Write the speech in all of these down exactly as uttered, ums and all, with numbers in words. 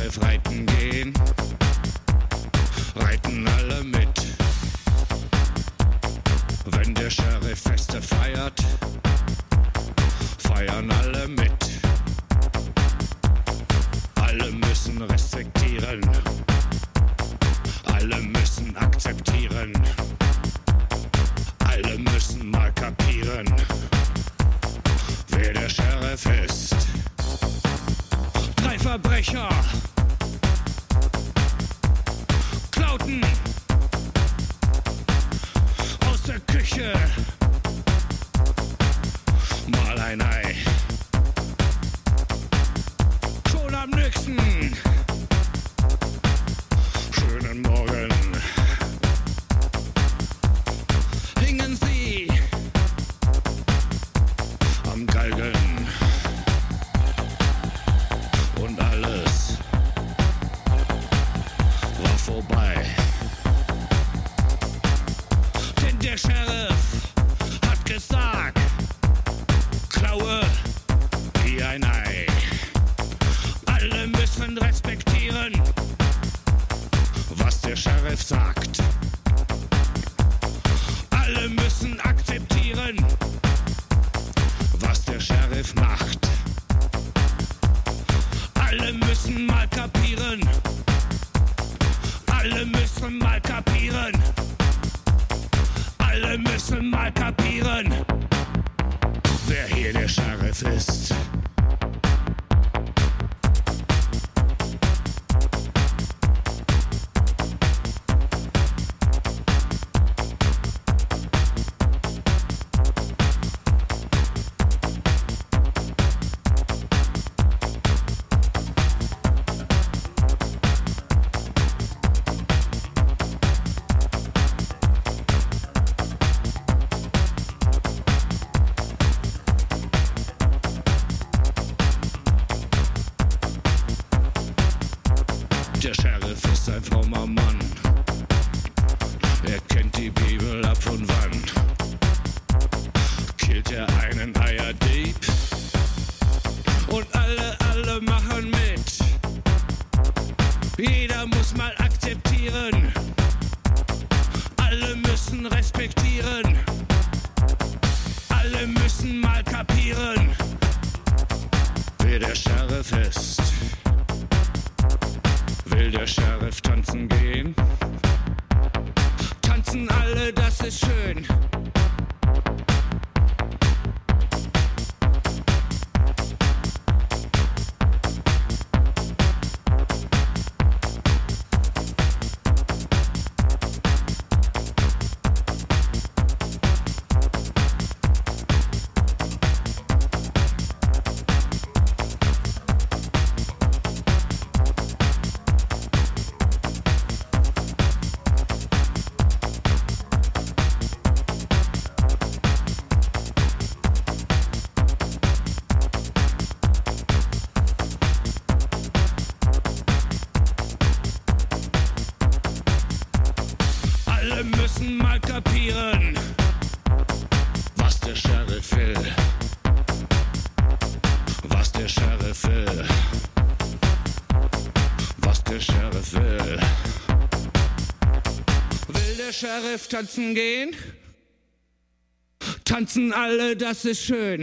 Sheriff reiten gehen, reiten alle mit. Wenn der Sheriff Feste feiert, feiern alle mit. Alle müssen respektieren, alle müssen akzeptieren, alle müssen mal kapieren, wer der Sheriff ist. Drei Verbrecher klauten aus der Küche mal ein Ei. Schon am nächsten schönen Morgen hingen sie am Galgen. Und alles war vorbei. Denn der Sheriff hat gesagt, klaue wie ein Ei. Alle müssen respektieren, was der Sheriff sagt. Alle müssen akzeptieren, was der Sheriff macht. Alle müssen mal kapieren, alle müssen mal kapieren, alle müssen mal kapieren, wer hier der Sheriff ist. Der Sheriff ist ein frommer Mann, er kennt die Bibel ab und wann. Killt er einen Eierdieb und alle, alle machen mit. Jeder muss mal akzeptieren, alle müssen respektieren, alle müssen mal kapieren, wer der Sheriff ist. Will der Sheriff tanzen gehen? Tanzen alle, das ist schön. Alle müssen mal kapieren, was der Sheriff will. Was der Sheriff will. Was der Sheriff will. Will der Sheriff tanzen gehen? Tanzen alle, das ist schön.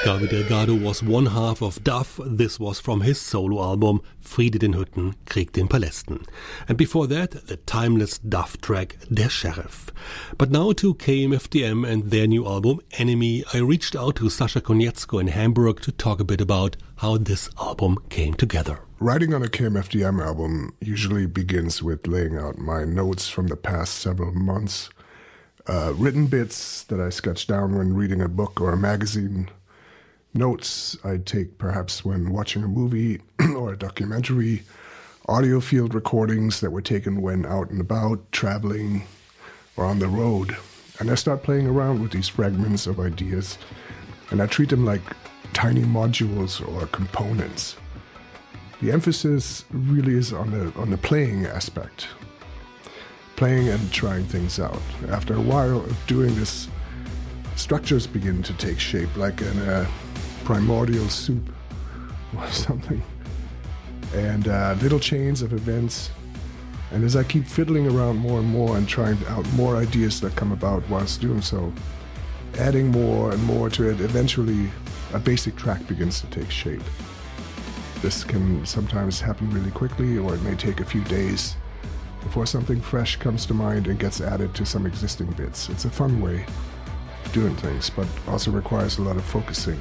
David Delgado was one half of Duff. This was from his solo album Friede den Hütten, Krieg den Palästen. And before that, the timeless Duff track Der Sheriff. But now to K M F D M and their new album Enemy. I reached out to Sascha Konietzko in Hamburg to talk a bit about how this album came together. Writing on a K M F D M album usually begins with laying out my notes from the past several months, uh, written bits that I sketch down when reading a book or a magazine, notes I take perhaps when watching a movie or a documentary, audio field recordings that were taken when out and about, traveling, or on the road. And I start playing around with these fragments of ideas, and I treat them like tiny modules or components. The emphasis really is on the on the playing aspect, playing and trying things out. After a while of doing this, structures begin to take shape, like in a primordial soup or something, and uh, little chains of events. And as I keep fiddling around more and more and trying out more ideas that come about whilst doing so, adding more and more to it, eventually a basic track begins to take shape. This can sometimes happen really quickly, or it may take a few days before something fresh comes to mind and gets added to some existing bits. It's a fun way of doing things, but also requires a lot of focusing.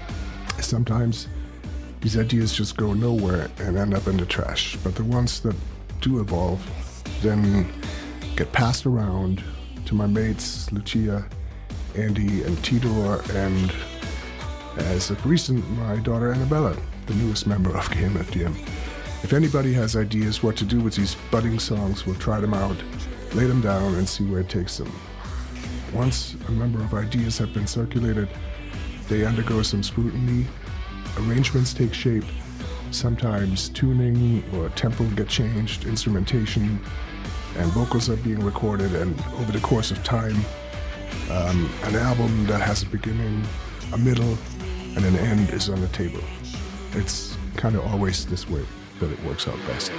Sometimes these ideas just go nowhere and end up in the trash, but the ones that do evolve then get passed around to my mates Lucia, Andy, and Tidor, and as of recent, my daughter Annabella, the newest member of K M F D M. If anybody has ideas what to do with these budding songs, we'll try them out, lay them down, and see where it takes them. Once a number of ideas have been circulated, they undergo some scrutiny, arrangements take shape, sometimes tuning or tempo get changed, instrumentation and vocals are being recorded, and over the course of time, um, an album that has a beginning, a middle, and an end is on the table. It's kind of always this way that it works out best.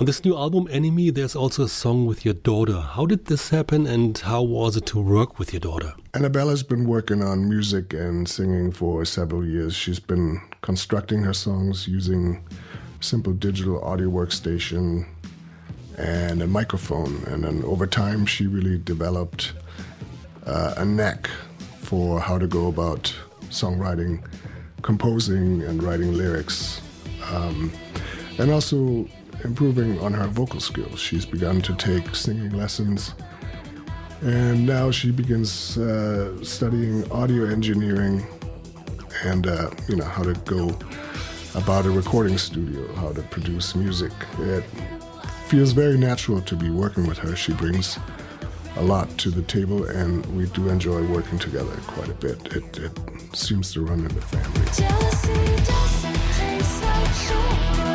On this new album, Enemy, there's also a song with your daughter. How did this happen, and how was it to work with your daughter? Annabella's been working on music and singing for several years. She's been constructing her songs using a simple digital audio workstation and a microphone. And then over time, she really developed uh, a knack for how to go about songwriting, composing, and writing lyrics. Um, and also improving on her vocal skills. She's begun to take singing lessons, and now she begins uh, studying audio engineering and uh, you know, how to go about a recording studio, how to produce music. It feels very natural to be working with her. She brings a lot to the table, and we do enjoy working together quite a bit. It, it seems to run in the family. Jealousy doesn't taste like sugar.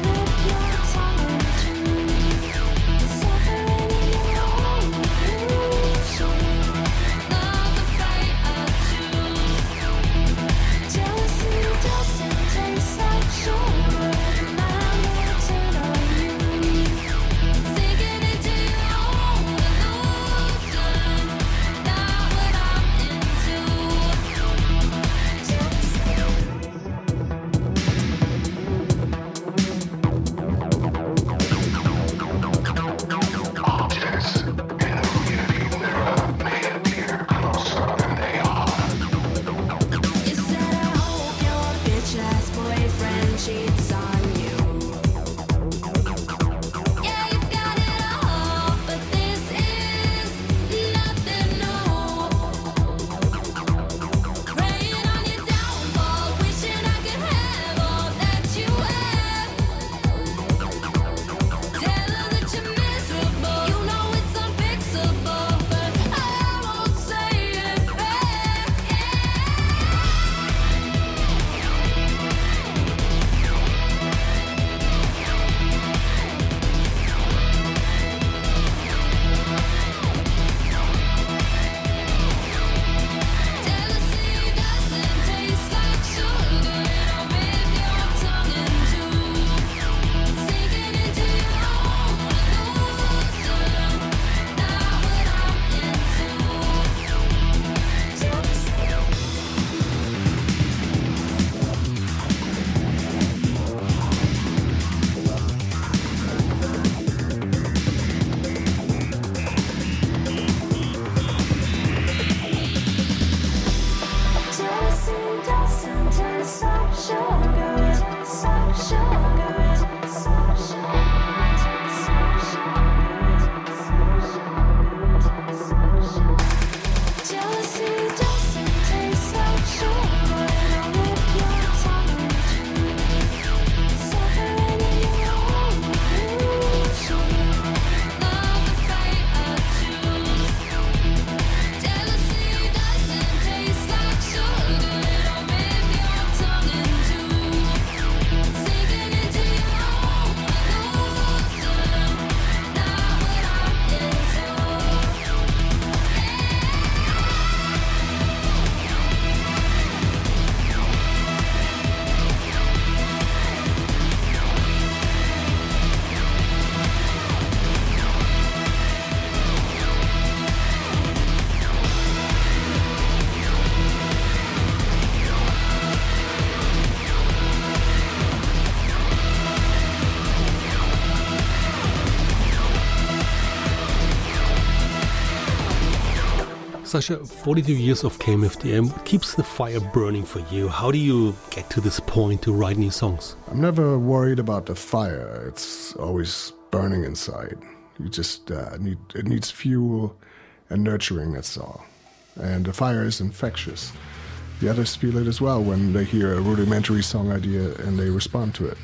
Sasha, forty-two years of K M F D M, what keeps the fire burning for you? How do you get to this point to write new songs? I'm never worried about the fire. It's always burning inside. You just uh, need, it needs fuel and nurturing, that's all. And the fire is infectious. The others feel it as well when they hear a rudimentary song idea and they respond to it.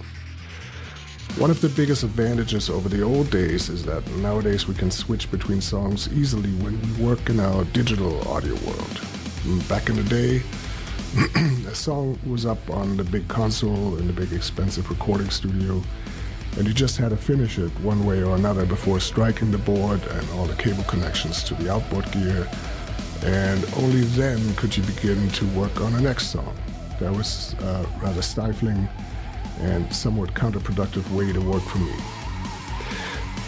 One of the biggest advantages over the old days is that nowadays we can switch between songs easily when we work in our digital audio world. Back in the day, a song was up on the big console in the big expensive recording studio, and you just had to finish it one way or another before striking the board and all the cable connections to the outboard gear, and only then could you begin to work on the next song. That was uh, rather stifling and somewhat counterproductive way to work for me.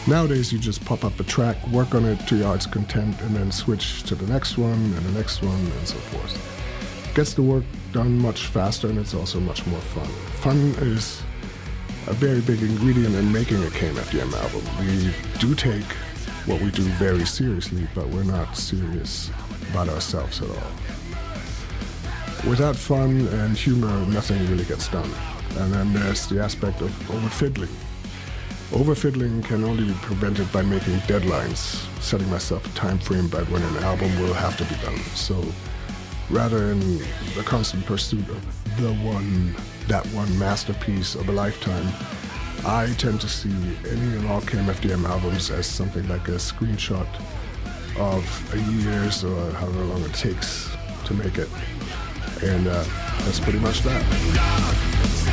Nowadays, you just pop up a track, work on it to your heart's content, and then switch to the next one and the next one, and so forth. Gets the work done much faster, and it's also much more fun. Fun is a very big ingredient in making a K M F D M album. We do take what we do very seriously, but we're not serious about ourselves at all. Without fun and humor, nothing really gets done. And then there's the aspect of over-fiddling. Over-fiddling can only be prevented by making deadlines, setting myself a time frame by when an album will have to be done. So rather than the constant pursuit of the one, that one masterpiece of a lifetime, I tend to see any and all K M F D M albums as something like a screenshot of a year's or however long it takes to make it. And uh, that's pretty much that.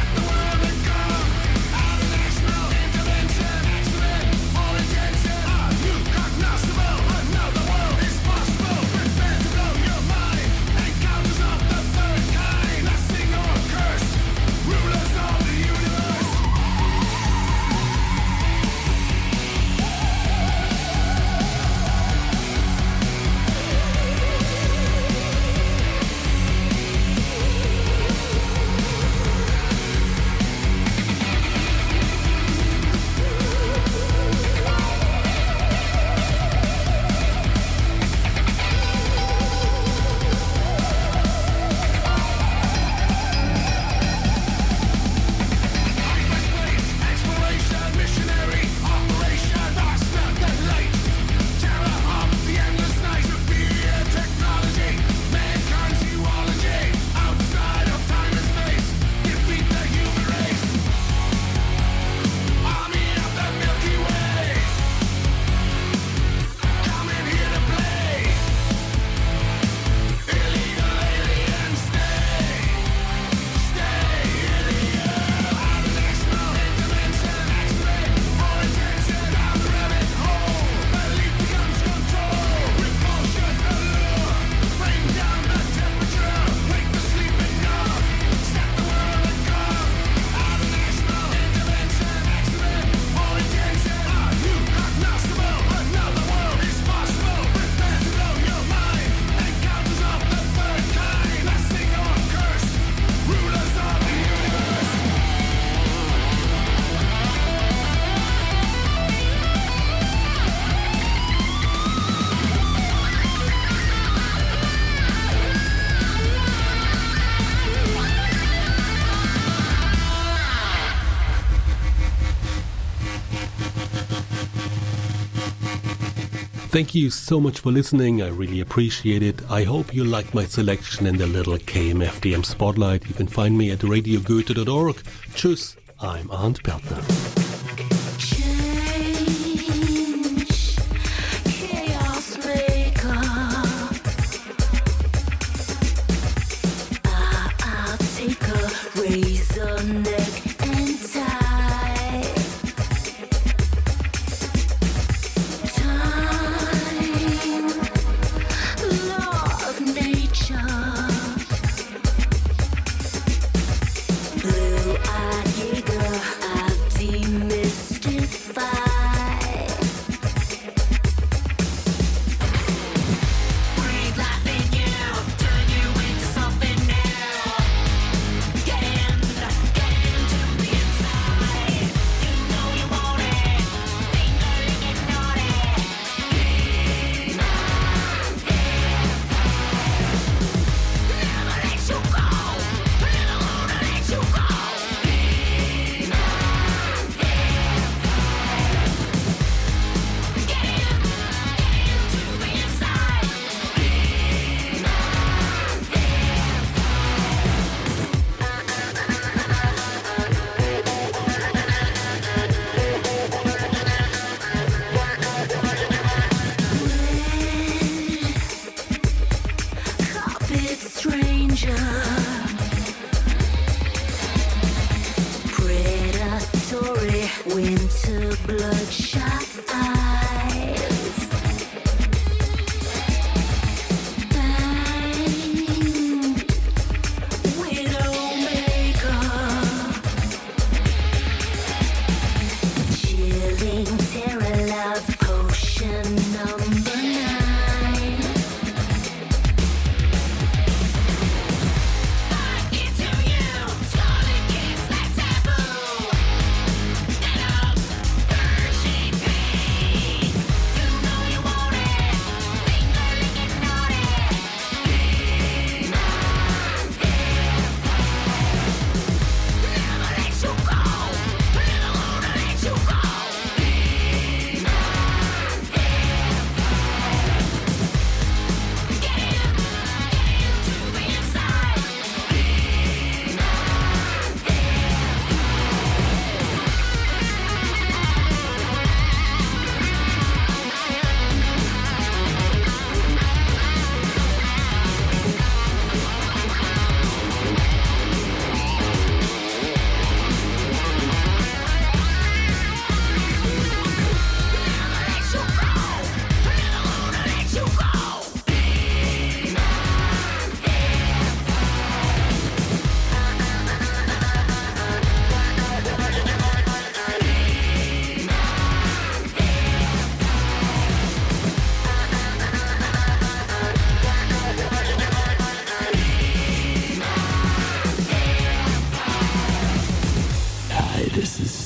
Thank you so much for listening. I really appreciate it. I hope you liked my selection in the little K M F D M Spotlight. You can find me at radio goethe dot org. Tschüss, I'm Arndt Peltner. Winter bloodshot eyes, bang, widowmaker, chilling terror.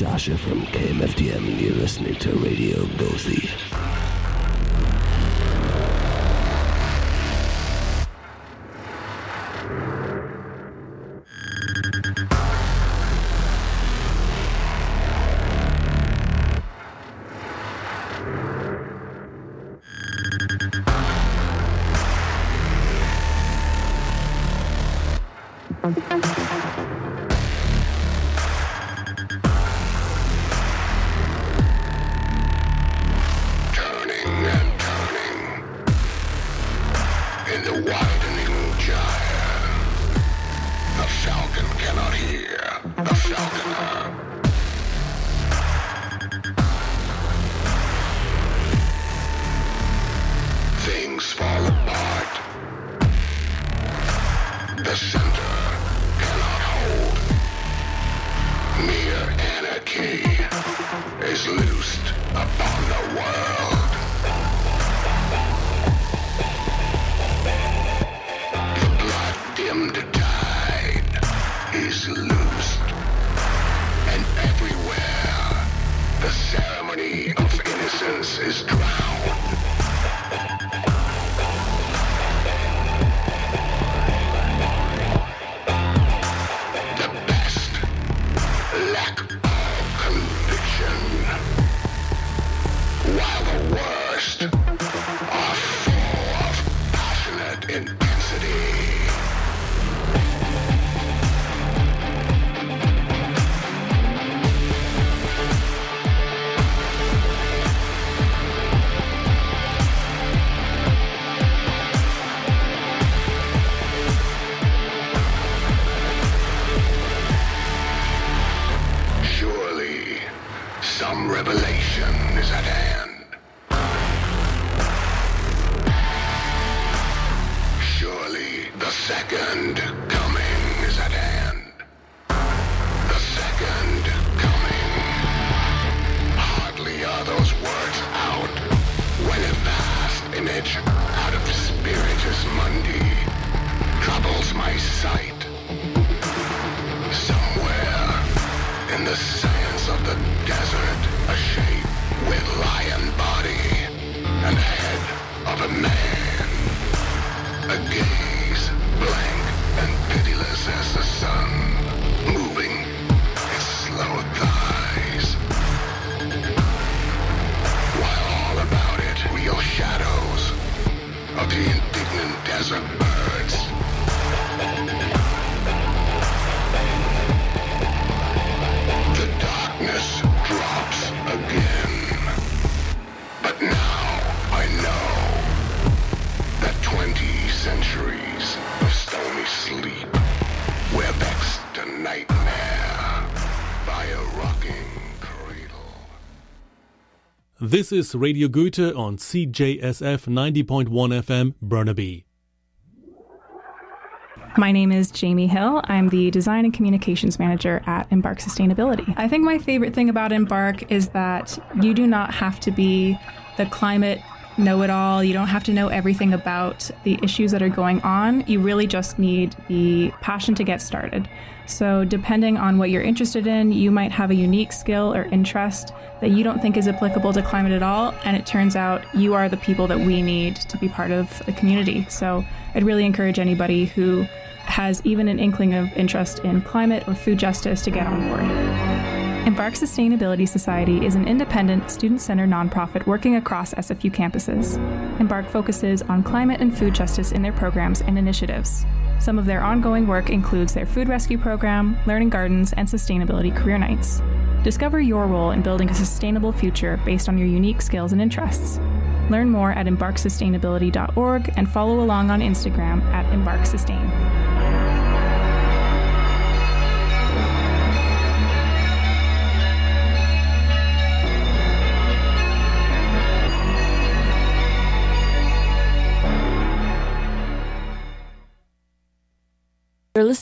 Sasha from K M F D M, and you're listening to Radio Gothy. This is Radio Goethe on C J S F ninety point one F M, Burnaby. My name is Jamie Hill. I'm the Design and Communications Manager at Embark Sustainability. I think my favorite thing about Embark is that you do not have to be the climate know-it-all. You don't have to know everything about the issues that are going on. You really just need the passion to get started. So depending on what you're interested in, you might have a unique skill or interest that you don't think is applicable to climate at all, and it turns out you are the people that we need to be part of the community. So I'd really encourage anybody who has even an inkling of interest in climate or food justice to get on board. Embark Sustainability Society is an independent, student-centered nonprofit working across S F U campuses. Embark focuses on climate and food justice in their programs and initiatives. Some of their ongoing work includes their food rescue program, learning gardens, and sustainability career nights. Discover your role in building a sustainable future based on your unique skills and interests. Learn more at embark sustainability dot org and follow along on Instagram at embark sustain.